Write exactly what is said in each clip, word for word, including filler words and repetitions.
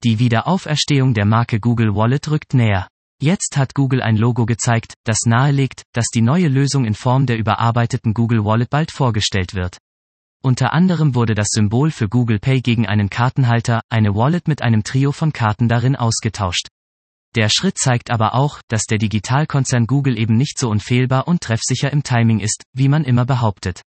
Die Wiederauferstehung der Marke Google Wallet rückt näher. Jetzt hat Google ein Logo gezeigt, das nahelegt, dass die neue Lösung in Form der überarbeiteten Google Wallet bald vorgestellt wird. Unter anderem wurde das Symbol für Google Pay gegen einen Kartenhalter, eine Wallet mit einem Trio von Karten darin ausgetauscht. Der Schritt zeigt aber auch, dass der Digitalkonzern Google eben nicht so unfehlbar und treffsicher im Timing ist, wie man immer behauptet.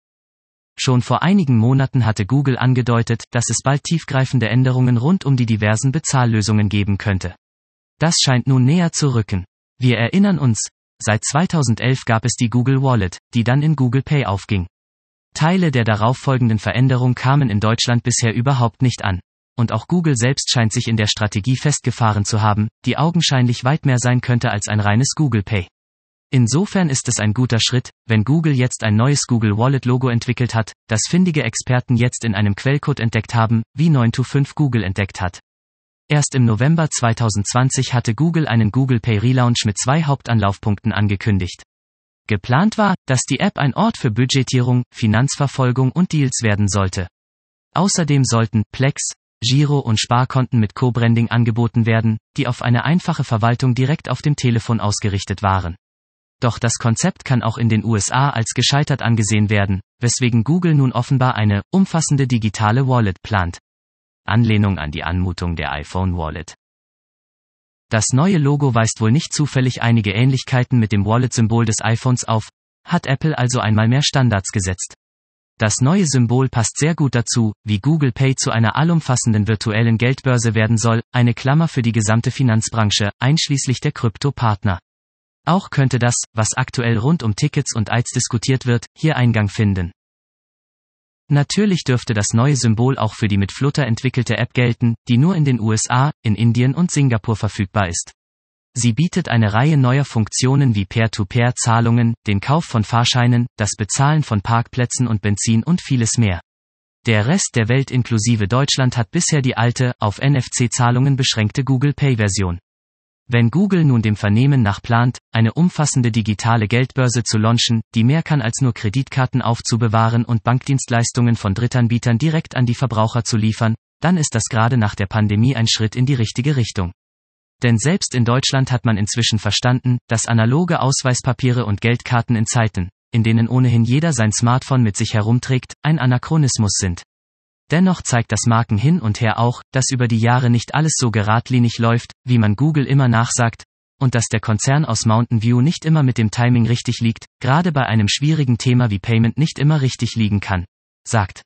Schon vor einigen Monaten hatte Google angedeutet, dass es bald tiefgreifende Änderungen rund um die diversen Bezahllösungen geben könnte. Das scheint nun näher zu rücken. Wir erinnern uns, seit zweitausendelf gab es die Google Wallet, die dann in Google Pay aufging. Teile der darauffolgenden Veränderung kamen in Deutschland bisher überhaupt nicht an. Und auch Google selbst scheint sich in der Strategie festgefahren zu haben, die augenscheinlich weit mehr sein könnte als ein reines Google Pay. Insofern ist es ein guter Schritt, wenn Google jetzt ein neues Google Wallet Logo entwickelt hat, das findige Experten jetzt in einem Quellcode entdeckt haben, wie neun to fünf Google entdeckt hat. Erst im November zweitausendzwanzig hatte Google einen Google Pay Relaunch mit zwei Hauptanlaufpunkten angekündigt. Geplant war, dass die App ein Ort für Budgetierung, Finanzverfolgung und Deals werden sollte. Außerdem sollten Plex, Giro- und Sparkonten mit Co-Branding angeboten werden, die auf eine einfache Verwaltung direkt auf dem Telefon ausgerichtet waren. Doch das Konzept kann auch in den U S A als gescheitert angesehen werden, weswegen Google nun offenbar eine umfassende digitale Wallet plant. Anlehnung an die Anmutung der iPhone Wallet. Das neue Logo weist wohl nicht zufällig einige Ähnlichkeiten mit dem Wallet-Symbol des iPhones auf, hat Apple also einmal mehr Standards gesetzt. Das neue Symbol passt sehr gut dazu, wie Google Pay zu einer allumfassenden virtuellen Geldbörse werden soll, eine Klammer für die gesamte Finanzbranche, einschließlich der Krypto-Partner. Auch könnte das, was aktuell rund um Tickets und Eits diskutiert wird, hier Eingang finden. Natürlich dürfte das neue Symbol auch für die mit Flutter entwickelte App gelten, die nur in den U S A, in Indien und Singapur verfügbar ist. Sie bietet eine Reihe neuer Funktionen wie Peer-to-Peer-Zahlungen, den Kauf von Fahrscheinen, das Bezahlen von Parkplätzen und Benzin und vieles mehr. Der Rest der Welt inklusive Deutschland hat bisher die alte, auf N F C-Zahlungen beschränkte Google Pay-Version. Wenn Google nun dem Vernehmen nach plant, eine umfassende digitale Geldbörse zu launchen, die mehr kann als nur Kreditkarten aufzubewahren und Bankdienstleistungen von Drittanbietern direkt an die Verbraucher zu liefern, dann ist das gerade nach der Pandemie ein Schritt in die richtige Richtung. Denn selbst in Deutschland hat man inzwischen verstanden, dass analoge Ausweispapiere und Geldkarten in Zeiten, in denen ohnehin jeder sein Smartphone mit sich herumträgt, ein Anachronismus sind. Dennoch zeigt das Marken hin und her auch, dass über die Jahre nicht alles so geradlinig läuft, wie man Google immer nachsagt, und dass der Konzern aus Mountain View nicht immer mit dem Timing richtig liegt, gerade bei einem schwierigen Thema wie Payment nicht immer richtig liegen kann, sagt.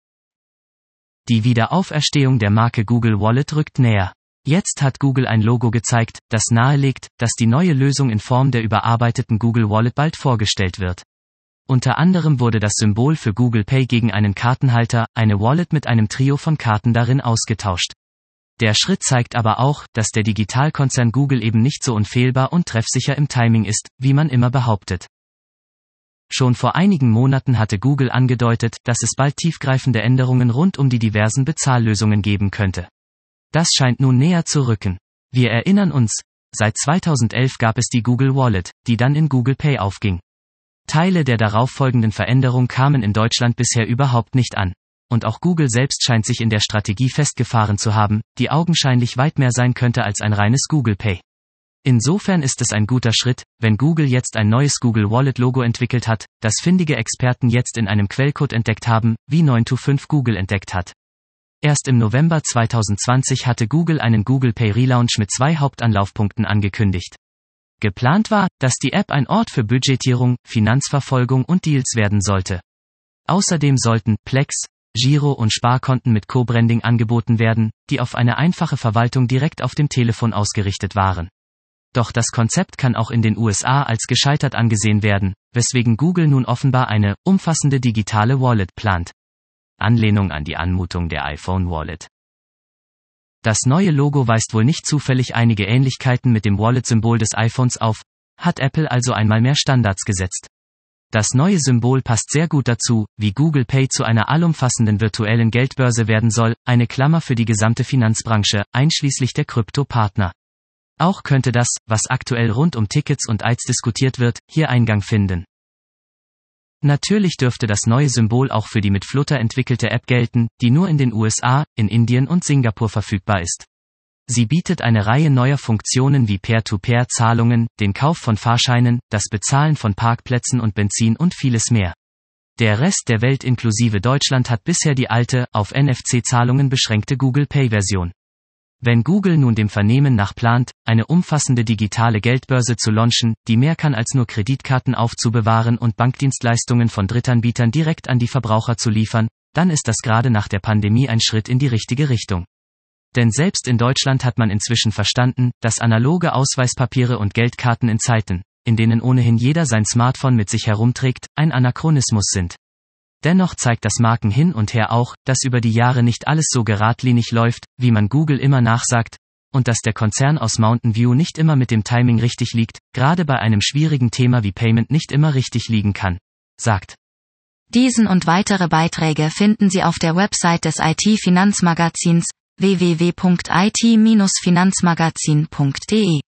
Die Wiederauferstehung der Marke Google Wallet rückt näher. Jetzt hat Google ein Logo gezeigt, das nahelegt, dass die neue Lösung in Form der überarbeiteten Google Wallet bald vorgestellt wird. Unter anderem wurde das Symbol für Google Pay gegen einen Kartenhalter, eine Wallet mit einem Trio von Karten darin ausgetauscht. Der Schritt zeigt aber auch, dass der Digitalkonzern Google eben nicht so unfehlbar und treffsicher im Timing ist, wie man immer behauptet. Schon vor einigen Monaten hatte Google angedeutet, dass es bald tiefgreifende Änderungen rund um die diversen Bezahllösungen geben könnte. Das scheint nun näher zu rücken. Wir erinnern uns, seit zweitausendelf gab es die Google Wallet, die dann in Google Pay aufging. Teile der darauffolgenden Veränderung kamen in Deutschland bisher überhaupt nicht an. Und auch Google selbst scheint sich in der Strategie festgefahren zu haben, die augenscheinlich weit mehr sein könnte als ein reines Google Pay. Insofern ist es ein guter Schritt, wenn Google jetzt ein neues Google Wallet Logo entwickelt hat, das findige Experten jetzt in einem Quellcode entdeckt haben, wie neun to fünf Google entdeckt hat. Erst im November zweitausendzwanzig hatte Google einen Google Pay Relaunch mit zwei Hauptanlaufpunkten angekündigt. Geplant war, dass die App ein Ort für Budgetierung, Finanzverfolgung und Deals werden sollte. Außerdem sollten Plex, Giro- und Sparkonten mit Co-Branding angeboten werden, die auf eine einfache Verwaltung direkt auf dem Telefon ausgerichtet waren. Doch das Konzept kann auch in den U S A als gescheitert angesehen werden, weswegen Google nun offenbar eine umfassende digitale Wallet plant. Anlehnung an die Anmutung der iPhone Wallet. Das neue Logo weist wohl nicht zufällig einige Ähnlichkeiten mit dem Wallet-Symbol des iPhones auf, hat Apple also einmal mehr Standards gesetzt. Das neue Symbol passt sehr gut dazu, wie Google Pay zu einer allumfassenden virtuellen Geldbörse werden soll, eine Klammer für die gesamte Finanzbranche, einschließlich der Krypto-Partner. Auch könnte das, was aktuell rund um Tickets und Eits diskutiert wird, hier Eingang finden. Natürlich dürfte das neue Symbol auch für die mit Flutter entwickelte App gelten, die nur in den U S A, in Indien und Singapur verfügbar ist. Sie bietet eine Reihe neuer Funktionen wie Peer-to-Peer-Zahlungen, den Kauf von Fahrscheinen, das Bezahlen von Parkplätzen und Benzin und vieles mehr. Der Rest der Welt inklusive Deutschland hat bisher die alte, auf N F C-Zahlungen beschränkte Google Pay-Version. Wenn Google nun dem Vernehmen nach plant, eine umfassende digitale Geldbörse zu launchen, die mehr kann als nur Kreditkarten aufzubewahren und Bankdienstleistungen von Drittanbietern direkt an die Verbraucher zu liefern, dann ist das gerade nach der Pandemie ein Schritt in die richtige Richtung. Denn selbst in Deutschland hat man inzwischen verstanden, dass analoge Ausweispapiere und Geldkarten in Zeiten, in denen ohnehin jeder sein Smartphone mit sich herumträgt, ein Anachronismus sind. Dennoch zeigt das Marken hin und her auch, dass über die Jahre nicht alles so geradlinig läuft, wie man Google immer nachsagt, und dass der Konzern aus Mountain View nicht immer mit dem Timing richtig liegt, gerade bei einem schwierigen Thema wie Payment nicht immer richtig liegen kann, sagt. Diesen und weitere Beiträge finden Sie auf der Website des I T-Finanzmagazins w w w punkt i t Bindestrich finanzmagazin punkt d e.